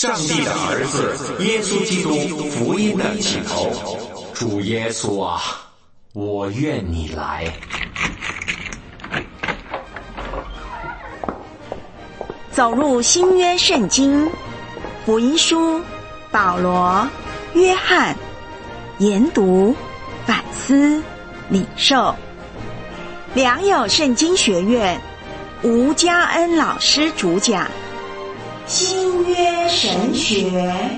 上帝的儿子耶稣基督福音的起头。主耶稣啊，我愿你来。 走入新约圣经，福音书，保罗、约翰，研读、反思、领受。良友圣经学院吴嘉恩老师主讲新约神学。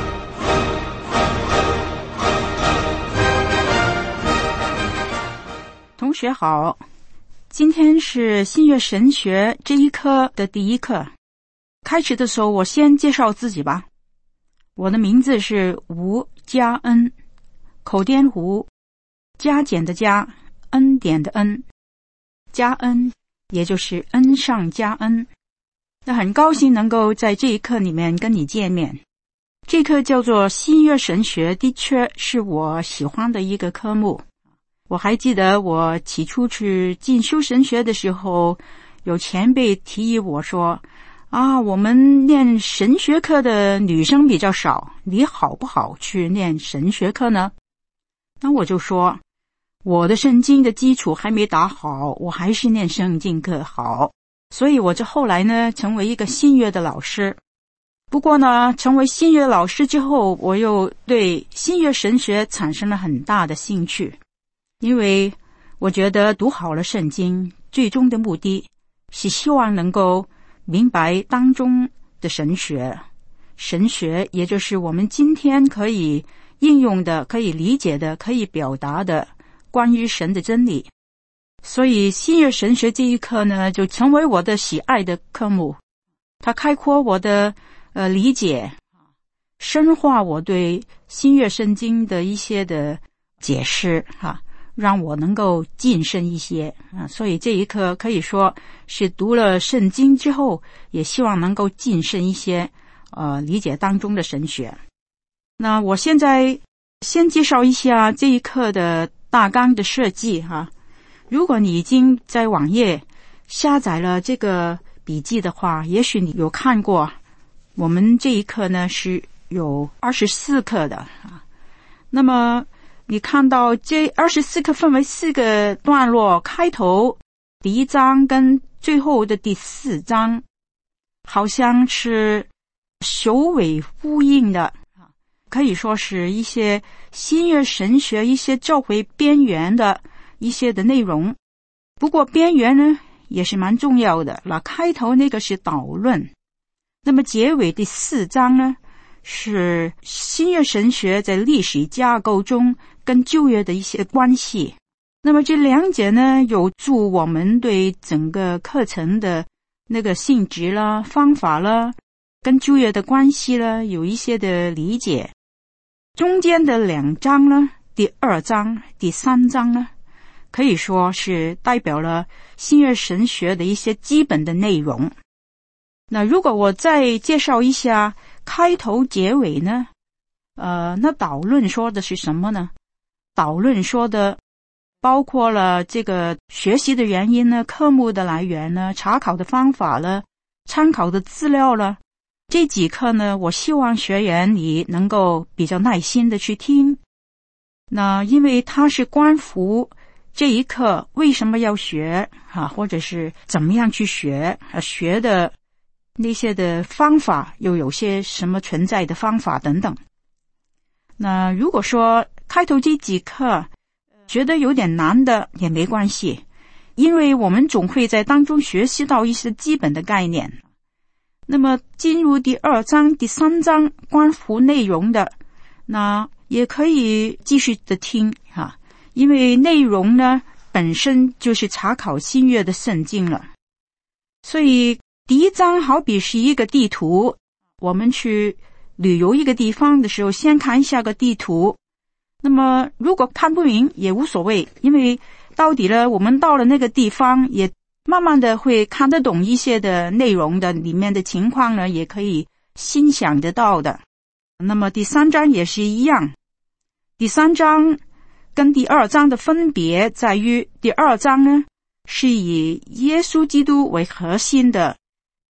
同学好，今天是新约神学这一课的第一课。开始的时候，我先介绍自己吧。我的名字是吴嘉恩，口颠吴，加减的加，恩典的恩，加恩也就是恩上加恩。那很高兴能够在这一课里面跟你见面。这课叫做新约神学，的确是我喜欢的一个科目。我还记得我起初去进修神学的时候，有前辈提议我说我们念神学课的女生比较少，你好不好去念神学课呢？那我就说我的圣经的基础还没打好，我还是念圣经课好。所以我就后来呢成为一个新约的老师。不过呢，成为新约老师之后，我又对新约神学产生了很大的兴趣。因为我觉得读好了圣经，最终的目的是希望能够明白当中的神学。神学也就是我们今天可以应用的、可以理解的、可以表达的关于神的真理。所以新约神学这一课呢，就成为我的喜爱的科目。它开阔我的理解，深化我对新约圣经的一些的解释让我能够晋升一些所以这一课可以说是读了圣经之后，也希望能够晋升一些理解当中的神学。那我现在先介绍一下这一课的大纲的设计如果你已经在网页下载了这个笔记的话，也许你有看过，我们这一课呢是有24课的那么你看到这24课分为4个段落，开头第1章跟最后的第4章好像是首尾呼应的，可以说是一些新约神学一些教会边缘的一些的内容。不过边缘呢也是蛮重要的，那开头那个是导论，那么结尾第4章呢是新约神学在历史架构中跟旧约的一些关系。那么这两节呢有助我们对整个课程的那个性质啦、方法啦跟旧约的关系啦有一些的理解。中间的2章呢，第2章、第3章呢，可以说是代表了新约神学的一些基本的内容。那如果我再介绍一下开头结尾呢，那导论说的是什么呢？导论说的包括了这个学习的原因呢、科目的来源呢、查考的方法了、参考的资料了。这几课呢，我希望学员你能够比较耐心的去听。那因为它是关乎这一课为什么要学或者是怎么样去学学的那些的方法又有些什么存在的方法等等。那如果说开头这几课觉得有点难的也没关系，因为我们总会在当中学习到一些基本的概念。那么进入第2章、第3章关乎内容的，那也可以继续的听因为内容呢本身就是查考新约的圣经了。所以第1章好比是一个地图，我们去旅游一个地方的时候，先看一下个地图。那么如果看不明也无所谓，因为到底呢我们到了那个地方也慢慢的会看得懂一些的内容的，里面的情况呢也可以欣赏得到的。那么第3章也是一样，第3章跟第2章的分别在于，第2章呢是以耶稣基督为核心的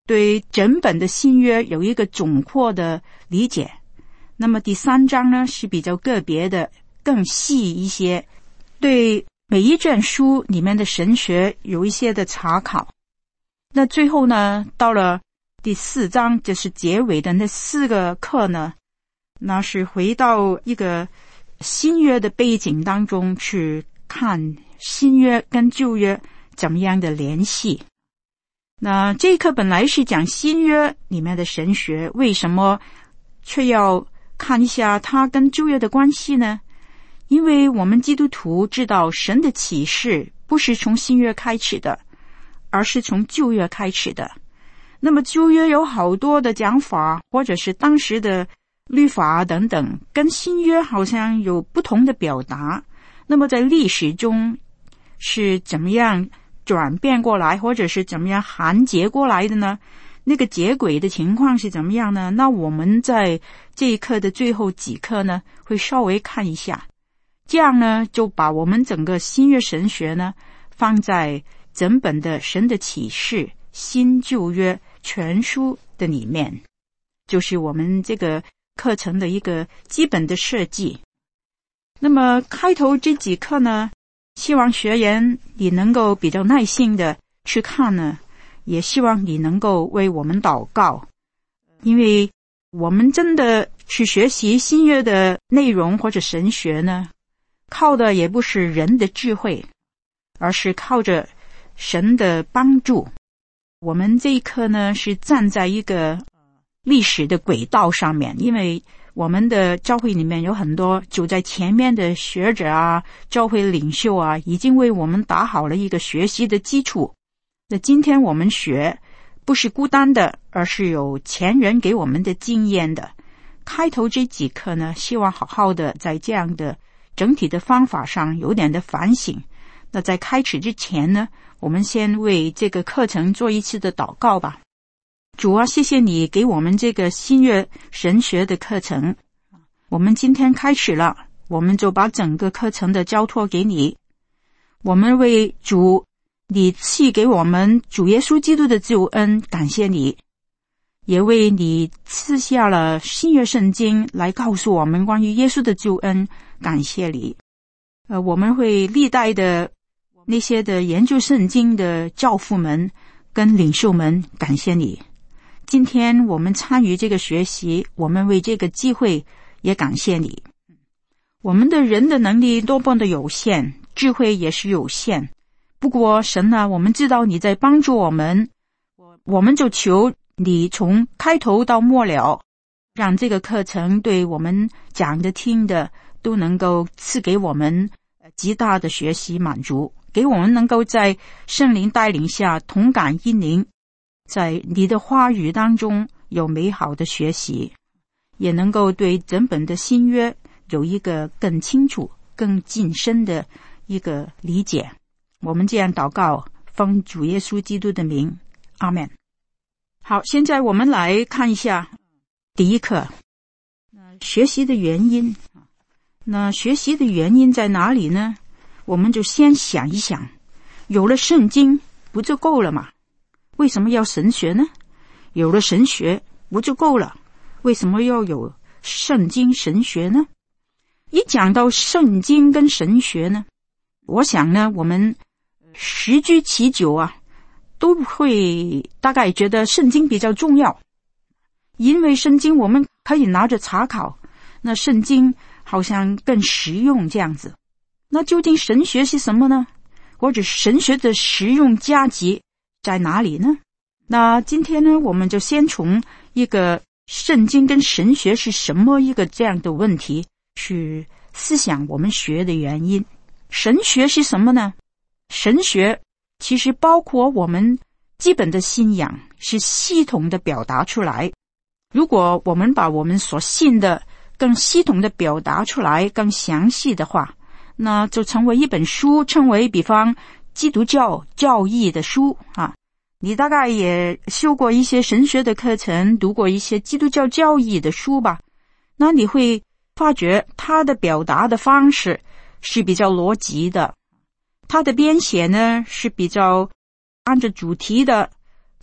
对整本的新约有一个总括的理解。那么第3章呢，是比较个别的，更细一些，对每一卷书里面的神学有一些的查考。那最后呢，到了第4章，就是结尾的那4个课呢，那是回到一个新约的背景当中去看新约跟旧约怎么样的联系。那这一课本来是讲新约里面的神学，为什么却要看一下它跟旧约的关系呢？因为我们基督徒知道神的启示不是从新约开始的，而是从旧约开始的。那么旧约有好多的讲法，或者是当时的律法等等，跟新约好像有不同的表达。那么在历史中是怎么样转变过来，或者是怎么样涵结过来的呢？那个结轨的情况是怎么样呢？那我们在这一课的最后几课呢，会稍微看一下。这样呢，就把我们整个新约神学呢，放在整本的神的启示新旧约全书的里面，就是我们这个课程的一个基本的设计。那么开头这几课呢，希望学员你能够比较耐心的去看呢，也希望你能够为我们祷告，因为我们真的去学习新约的内容或者神学呢，靠的也不是人的智慧，而是靠着神的帮助。我们这一课呢，是站在一个历史的轨道上面，因为我们的教会里面有很多走在前面的学者啊，教会领袖啊，已经为我们打好了一个学习的基础。那今天我们学不是孤单的，而是有前人给我们的经验的。开头这几课呢，希望好好的在这样的整体的方法上有点的反省。那在开始之前呢，我们先为这个课程做一次的祷告吧。主啊，谢谢你给我们这个新约神学的课程，我们今天开始了，我们就把整个课程的交托给你。我们为主你赐给我们主耶稣基督的救恩感谢你，也为你赐下了新约圣经来告诉我们关于耶稣的救恩感谢你。我们会历代的那些的研究圣经的教父们跟领袖们感谢你。今天我们参与这个学习，我们为这个机会也感谢你。我们的人的能力多么的有限，智慧也是有限，不过神啊，我们知道你在帮助我们，我们就求你从开头到末了，让这个课程对我们讲的听的都能够赐给我们极大的学习满足，给我们能够在圣灵带领下同感一灵，在你的话语当中有美好的学习，也能够对整本的新约有一个更清楚更近深的一个理解。我们这样祷告，奉主耶稣基督的名，阿们。好，现在我们来看一下第一课，学习的原因。那学习的原因在哪里呢？我们就先想一想，有了圣经不就够了吗？为什么要神学呢？有了神学不就够了？为什么要有圣经神学呢？一讲到圣经跟神学呢，我想呢，我们十居其九啊，都会大概觉得圣经比较重要，因为圣经我们可以拿着查考，那圣经好像更实用这样子。那究竟神学是什么呢？或者神学的实用价值在哪里呢？那今天呢，我们就先从一个圣经跟神学是什么一个这样的问题去思想我们学的原因。神学是什么呢？神学其实包括我们基本的信仰，是系统的表达出来。如果我们把我们所信的更系统的表达出来，更详细的话，那就成为一本书，称为比方基督教教义的书啊。你大概也修过一些神学的课程，读过一些基督教教义的书吧，那你会发觉它的表达的方式是比较逻辑的，它的编写呢是比较按照主题的，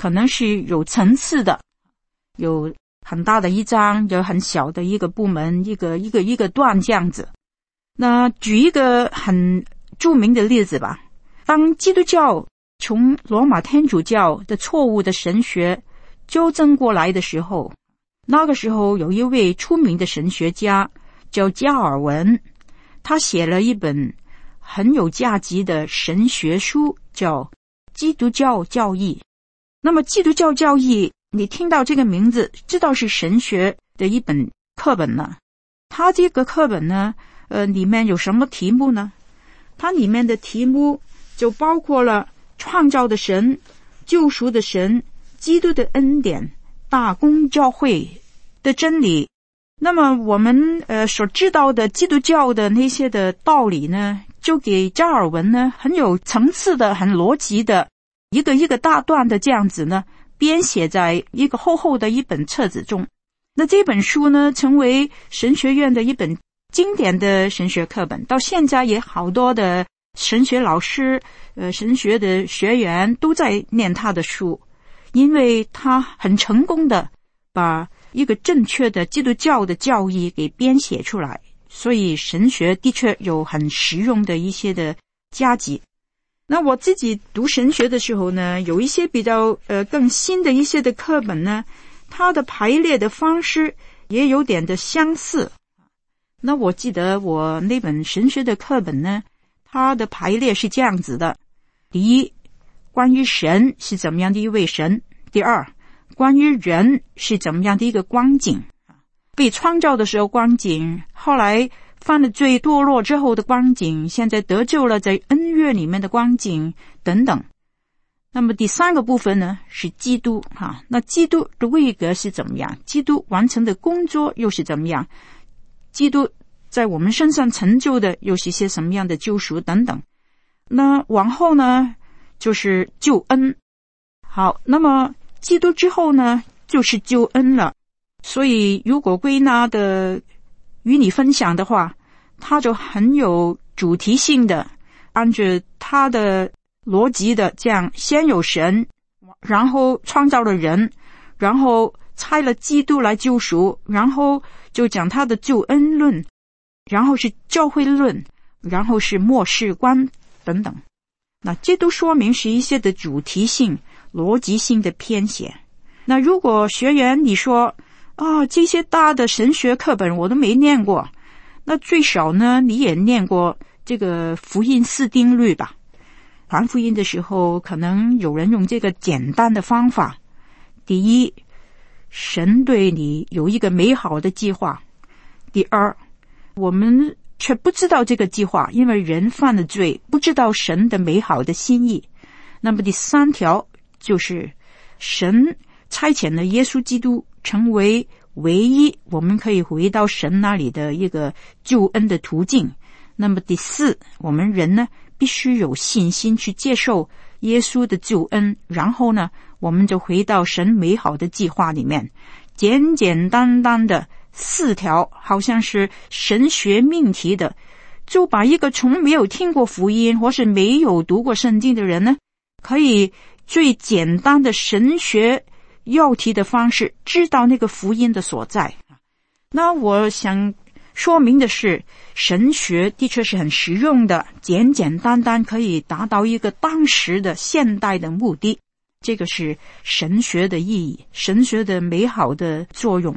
可能是有层次的，有很大的一章，有很小的一个部门，一个段这样子。那举一个很著名的例子吧，当基督教从罗马天主教的错误的神学纠正过来的时候，那个时候有一位出名的神学家叫加尔文，他写了一本很有价值的神学书，叫《基督教教义》。那么基督教教义，你听到这个名字知道是神学的一本课本呢。它这个课本呢里面有什么题目呢？它里面的题目就包括了创造的神、救赎的神、基督的恩典、大公教会的真理。那么我们所知道的基督教的那些的道理呢，就给加尔文呢很有层次的、很逻辑的一个大段的这样子呢编写在一个厚厚的一本册子中。那这本书呢成为神学院的一本经典的神学课本，到现在也好多的神学老师神学的学员都在念他的书，因为他很成功的把一个正确的基督教的教义给编写出来，所以神学的确有很实用的一些的价值。那我自己读神学的时候呢，有一些比较更新的一些的课本呢，它的排列的方式也有点的相似。那我记得我那本神学的课本呢，它的排列是这样子的：第一，关于神是怎么样的一位神；第二，关于人是怎么样的一个光景，被创造的时候光景，后来犯了罪堕落之后的光景，现在得救了在恩悦里面的光景等等。那么第三个部分呢是基督那基督的位格是怎么样，基督完成的工作又是怎么样，基督在我们身上成就的又是一些什么样的救赎等等。那往后呢就是救恩。好，那么基督之后呢就是救恩了。所以如果归纳的与你分享的话，它就很有主题性的，按照它的逻辑的这样，先有神，然后创造了人，然后差了基督来救赎，然后就讲他的救恩论，然后是教会论，然后是末世观等等。那这都说明是一些的主题性、逻辑性的编写。那如果学员你说这些大的神学课本我都没念过，那最少呢你也念过这个福音4定律吧。传福音的时候可能有人用这个简单的方法：第一，神对你有一个美好的计划；第二，我们却不知道这个计划，因为人犯了罪，不知道神的美好的心意。那么第三条就是神差遣了耶稣基督成为唯一我们可以回到神那里的一个救恩的途径。那么第四，我们人呢必须有信心去接受耶稣的救恩，然后呢我们就回到神美好的计划里面。简简单单的4条，好像是神学命题的，就把一个从没有听过福音或是没有读过圣经的人呢，可以最简单的神学要题的方式知道那个福音的所在。那我想说明的是，神学的确是很实用的，简简单单可以达到一个当时的现代的目的。这个是神学的意义，神学的美好的作用。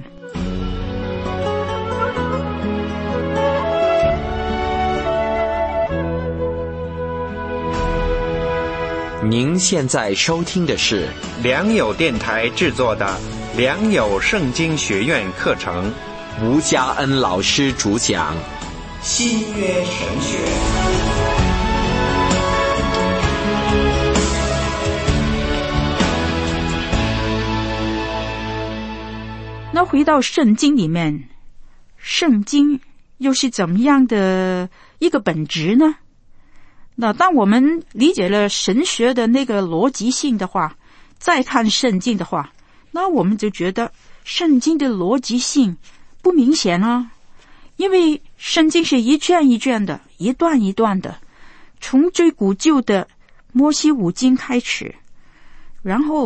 您现在收听的是良友电台制作的良友圣经学院课程， 吴家恩老师主讲新约神学。 那回到圣经里面，圣经又是怎么样的一个本质呢？那当我们理解了神学的那个逻辑性的话，再看圣经的话，那我们就觉得圣经的逻辑性不明显啊。因为圣经是一卷一卷的，一段一段的，从最古旧的摩西五经开始，然后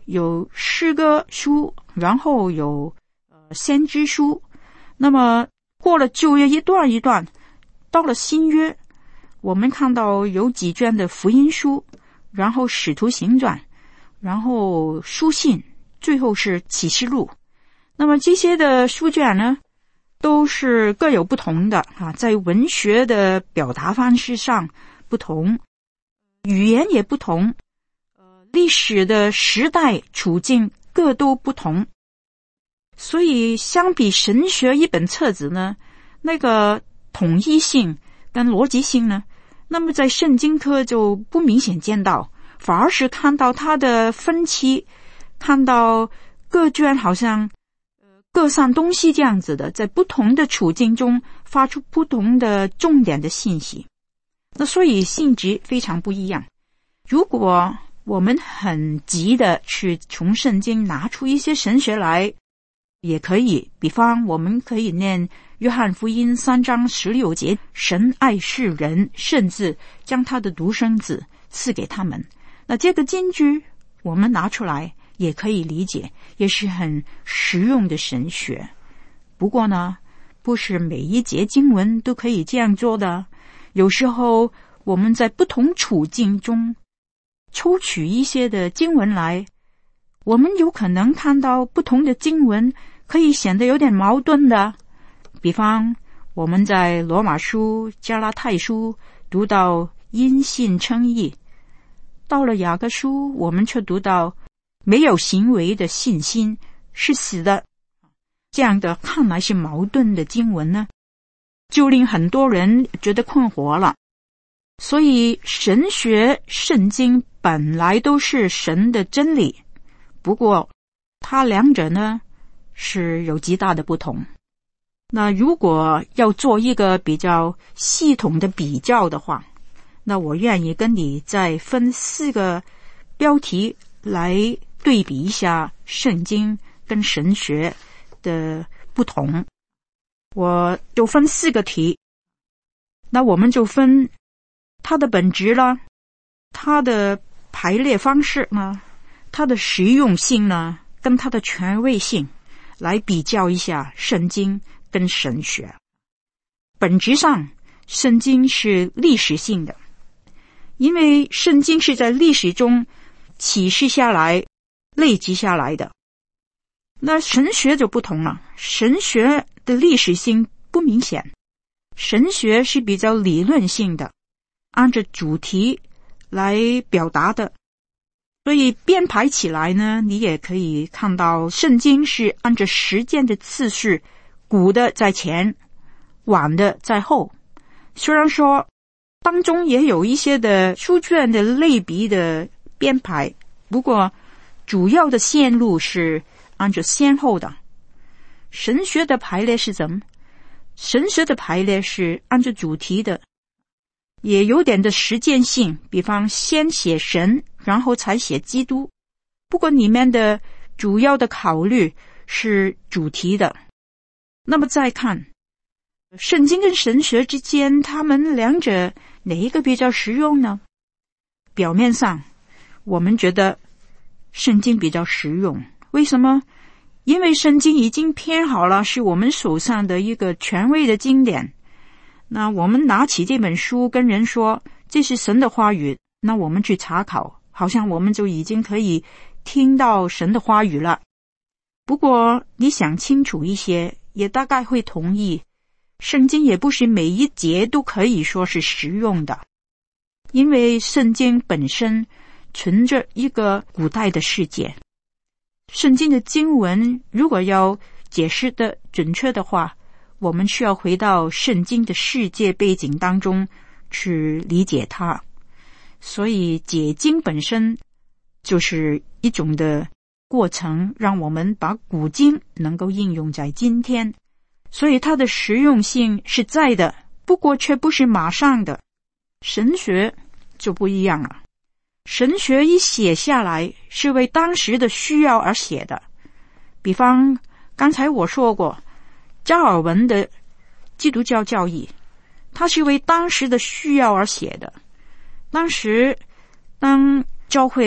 有诗歌书，然后有先知书。那么过了旧约一段一段，到了新约，我们看到有几卷的福音书，然后使徒行传，然后书信，最后是启示录。那么这些的书卷呢，都是各有不同的在文学的表达方式上不同，语言也不同，历史的时代处境各都不同。所以相比神学一本册子呢，那个统一性跟逻辑性呢，那么在圣经科就不明显见到，反而是看到它的分歧，看到各卷好像各散东西这样子的，在不同的处境中发出不同的重点的信息。那所以性质非常不一样。如果我们很急的去从圣经拿出一些神学来，也可以，比方我们可以念约翰福音3章16节，神爱世人，甚至将他的独生子赐给他们。那这个金句我们拿出来也可以理解，也是很实用的神学。不过呢，不是每一节经文都可以这样做的。有时候我们在不同处境中抽取一些的经文来，我们有可能看到不同的经文可以显得有点矛盾的。比方我们在罗马书、加拉太书读到因信称义，到了雅各书我们却读到没有行为的信心是死的。这样的看来是矛盾的经文呢，就令很多人觉得困惑了。所以神学圣经本来都是神的真理，不过它两者呢是有极大的不同。那如果要做一个比较系统的比较的话，那我愿意跟你再分4个标题来对比一下圣经跟神学的不同。我就分4个题，那我们就分它的本质啦，它的排列方式呢，它的实用性呢，跟它的权威性，来比较一下圣经跟神学。本质上圣经是历史性的，因为圣经是在历史中启示下来累积下来的。那神学就不同了，神学的历史性不明显，神学是比较理论性的，按照主题来表达的。所以编排起来呢，你也可以看到圣经是按照时间的次序，古的在前，晚的在后。虽然说当中也有一些的书卷的类比的编排，不过主要的线路是按照先后的。神学的排列是怎么？神学的排列是按照主题的，也有点的实践性，比方先写神，然后才写基督。不过里面的主要的考虑是主题的。那么再看圣经跟神学之间，他们两者哪一个比较实用呢？表面上我们觉得圣经比较实用。为什么？因为圣经已经编好了，是我们手上的一个权威的经典。那我们拿起这本书跟人说这是神的话语，那我们去查考，好像我们就已经可以听到神的话语了。不过你想清楚一些，也大概会同意，圣经也不是每一节都可以说是实用的，因为圣经本身存着一个古代的世界。圣经的经文如果要解释的准确的话，我们需要回到圣经的世界背景当中去理解它。所以解经本身就是一种的过程，让我们把古经能够应用在今天。所以它的实用性是在的，不过却不是马上的。神学就不一样了，神学一写下来是为当时的需要而写的。比方刚才我说过加尔文的基督教教义，它是为当时的需要而写的。当时当教会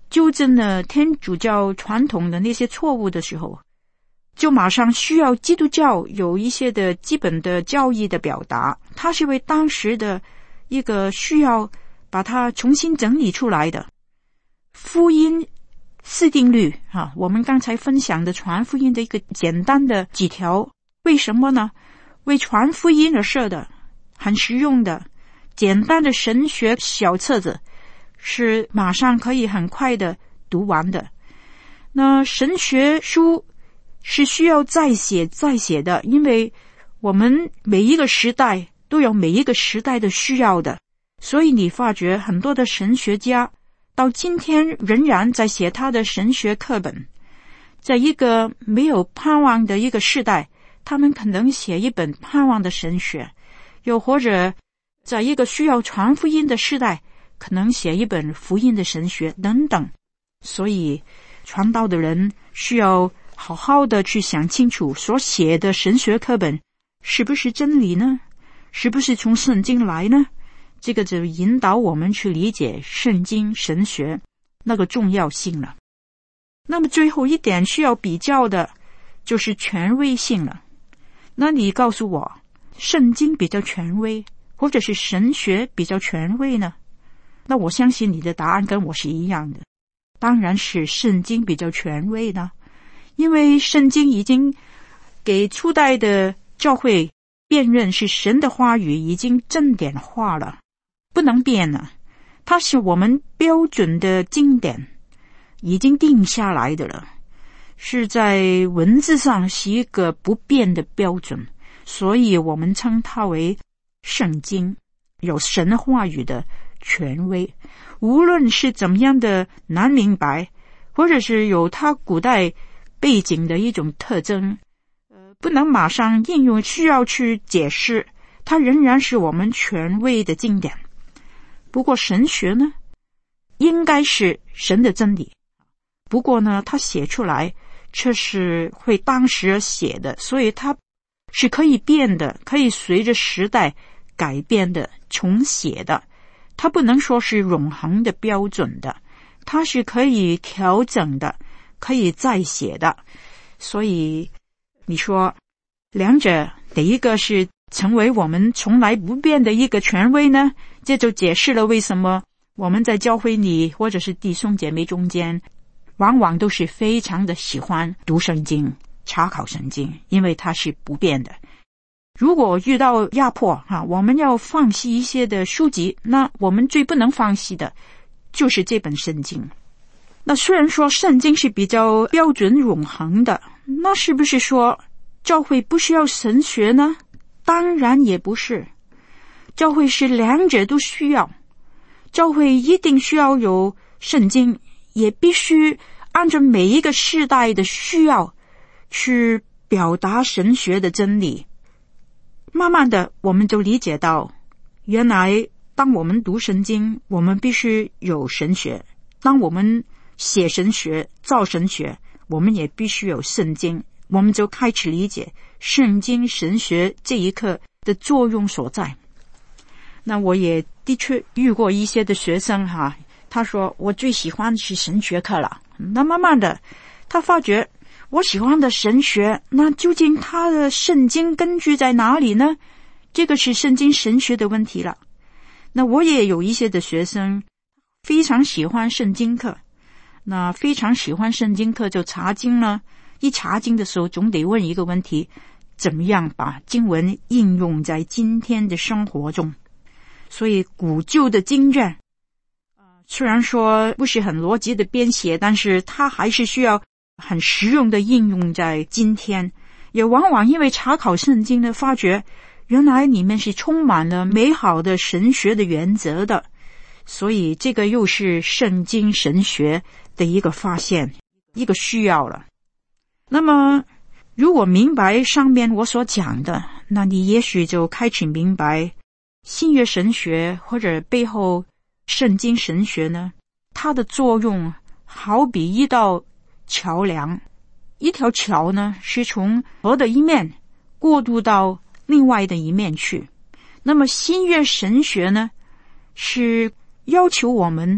纠正了天主教传统的那些错误的时候，就马上需要基督教有一些的基本的教义的表达，它是为当时的一个需要把它重新整理出来的。福音四定律我们刚才分享的传福音的一个简单的几条，为什么呢？为传福音而设的，很实用的简单的神学小册子，是马上可以很快的读完的。那神学书是需要再写的，因为我们每一个时代都有每一个时代的需要的，所以你发觉很多的神学家到今天仍然在写他的神学课本。在一个没有盼望的一个时代，他们可能写一本盼望的神学，又或者在一个需要传福音的时代，可能写一本福音的神学等等。所以传道的人需要好好的去想清楚所写的神学课本是不是真理呢？是不是从圣经来呢？这个就引导我们去理解圣经神学那个重要性了。那么最后一点需要比较的就是权威性了。那你告诉我，圣经比较权威，或者是神学比较权威呢？那我相信你的答案跟我是一样的，当然是圣经比较权威呢。因为圣经已经给初代的教会辨认是神的话语，已经正典化了，不能变了。它是我们标准的经典，已经定下来的了，是在文字上是一个不变的标准，所以我们称它为圣经，有神话语的权威。无论是怎么样的难明白，或者是有它古代背景的一种特征，不能马上应用，需要去解释，它仍然是我们权威的经典。不过神学呢，应该是神的真理，不过呢，它写出来却是会当时而写的，所以它是可以变的，可以随着时代改变的，重写的。它不能说是永恒的标准的，它是可以调整的，可以再写的。所以你说两者哪一个是成为我们从来不变的一个权威呢？这就解释了为什么我们在教会里或者是弟兄姐妹中间往往都是非常的喜欢读圣经，查考圣经，因为它是不变的。如果遇到压迫我们要放弃一些的书籍，那我们最不能放弃的就是这本圣经。那虽然说圣经是比较标准永恒的，那是不是说教会不需要神学呢？当然也不是，教会是两者都需要。教会一定需要有圣经，也必须按照每一个世代的需要去表达神学的真理。慢慢的我们就理解到，原来当我们读圣经，我们必须有神学，当我们写神学造神学，我们也必须有圣经。我们就开始理解圣经神学这一课的作用所在。那我也的确遇过一些的学生他说我最喜欢的是神学课了。那慢慢的他发觉，我喜欢的神学，那究竟他的圣经根据在哪里呢？这个是圣经神学的问题了。那我也有一些的学生非常喜欢圣经课，那非常喜欢圣经课就查经呢，一查经的时候总得问一个问题，怎么样把经文应用在今天的生活中。所以古旧的经卷虽然说不是很逻辑的编写，但是它还是需要很实用的应用在今天。也往往因为查考圣经呢，发觉原来里面是充满了美好的神学的原则的，所以这个又是圣经神学的一个发现，一个需要了。那么如果明白上面我所讲的，那你也许就开始明白新约神学或者背后圣经神学呢，它的作用好比一道桥梁。一条桥呢，是从河的一面过渡到另外的一面去。那么新约神学呢，是要求我们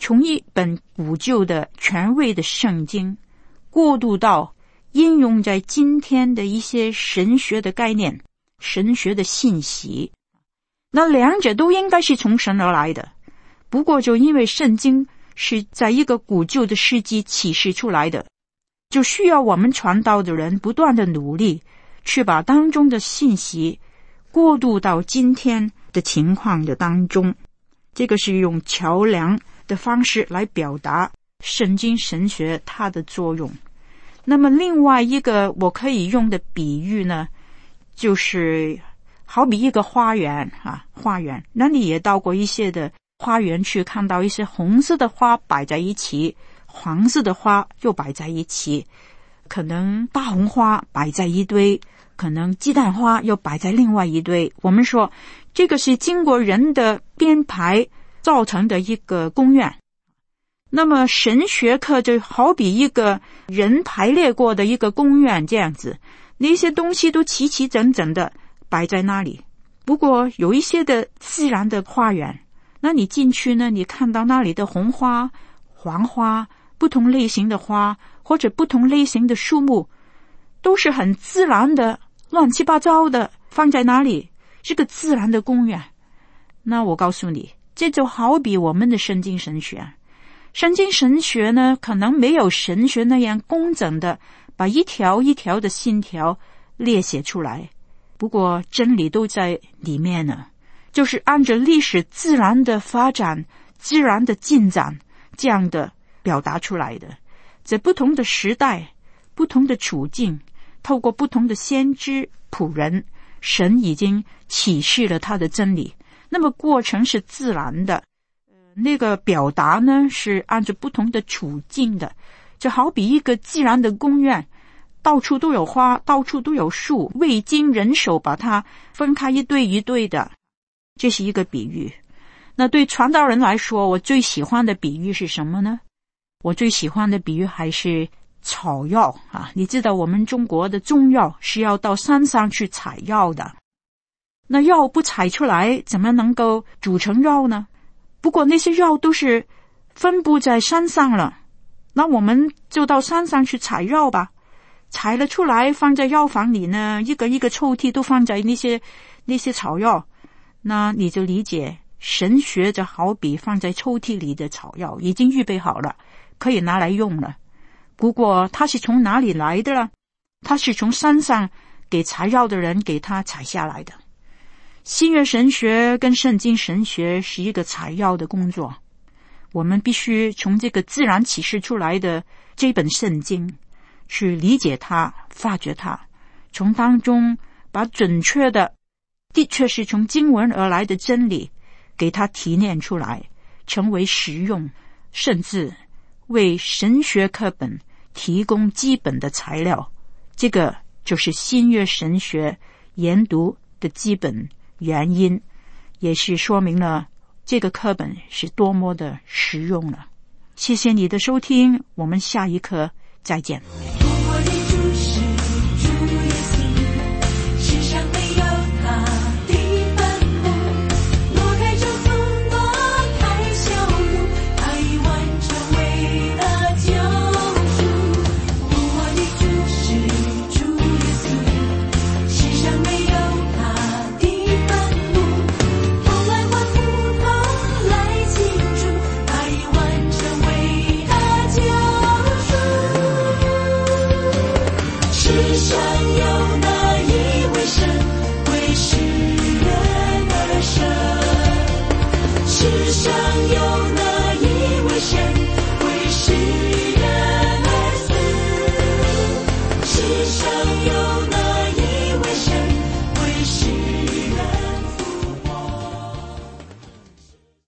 从一本古旧的权威的圣经过渡到应用在今天的一些神学的概念、神学的信息。那两者都应该是从神而来的，不过就因为圣经是在一个古旧的世纪启示出来的，就需要我们传道的人不断的努力，去把当中的信息过渡到今天的情况的当中。这个是用桥梁的方式来表达圣经神学它的作用。那么另外一个我可以用的比喻呢，就是好比一个花园花园，那你也到过一些的花园去，看到一些红色的花摆在一起，黄色的花又摆在一起，可能大红花摆在一堆，可能鸡蛋花又摆在另外一堆。我们说这个是经过人的编排造成的一个公园。那么神学课就好比一个人排列过的一个公园这样子，那些东西都齐齐整整的摆在那里。不过有一些的自然的花园，那你进去呢，你看到那里的红花、黄花、不同类型的花或者不同类型的树木，都是很自然的乱七八糟的放在那里，是个自然的公园。那我告诉你，这就好比我们的圣经神学。圣经神学呢，可能没有神学那样工整的把一条一条的信条列写出来，不过真理都在里面呢，就是按照历史自然的发展、自然的进展这样的表达出来的。在不同的时代、不同的处境，透过不同的先知仆人，神已经启示了他的真理。那么过程是自然的，那个表达呢是按照不同的处境的，就好比一个自然的公园，到处都有花，到处都有树，未经人手把它分开一对一对的，这是一个比喻。那对传道人来说，我最喜欢的比喻是什么呢？我最喜欢的比喻还是草药你知道我们中国的中药是要到山上去采药的，那药不采出来怎么能够煮成药呢？不过那些药都是分布在山上了，那我们就到山上去采药吧。采了出来放在药房里呢，一个一个抽屉都放在那些草药。那你就理解神学就好比放在抽屉里的草药，已经预备好了，可以拿来用了。不过它是从哪里来的呢？它是从山上给采药的人给它采下来的。新约神学跟圣经神学是一个采药的工作，我们必须从这个自然启示出来的这本圣经去理解它、发掘它，从当中把准确的确是从经文而来的真理给它提炼出来，成为实用，甚至为神学课本提供基本的材料。这个就是新约神学研读的基本原因，也是说明了这个课本是多么的实用了。谢谢你的收听，我们下一课再见。 世上有